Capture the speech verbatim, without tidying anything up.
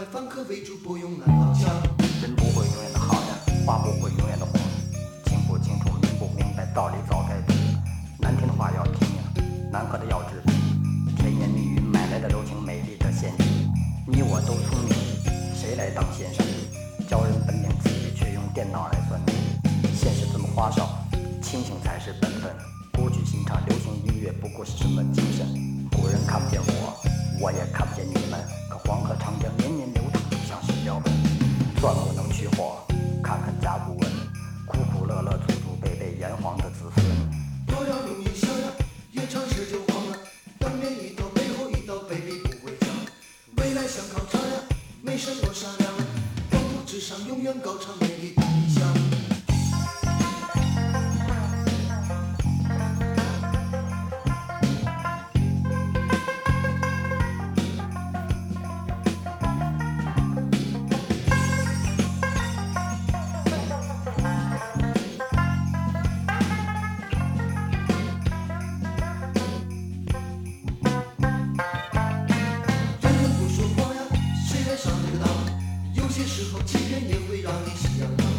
坏反客为主，不用那套枪。 人不会永远的好呀，话不会永远的红，清不清楚，明不明白，道理早该懂。难听的话要听呀，难喝的要知足。甜言蜜语买来的柔情，美丽的陷阱。你我都聪明，谁来当先生？教人本领自己，却用电脑来算命。现实这么花哨，清醒才是本分。古曲新唱，流行音乐不过是什么精神？古人看不见我，我也看不见你们。可黄河长江年年流淌，像是标本。钻木能取火，看看甲骨文，苦苦乐乐，祖祖辈辈炎黄的子孙。 多要容易想呀，越尝试就慌了。当面一刀，背后一刀，卑鄙不会讲。未来像考场呀，没什么商量。黄土之上，永远高唱美丽的理想。人人不说谎呀，谁来上这个当？有些时候欺骗也会让你心痒痒。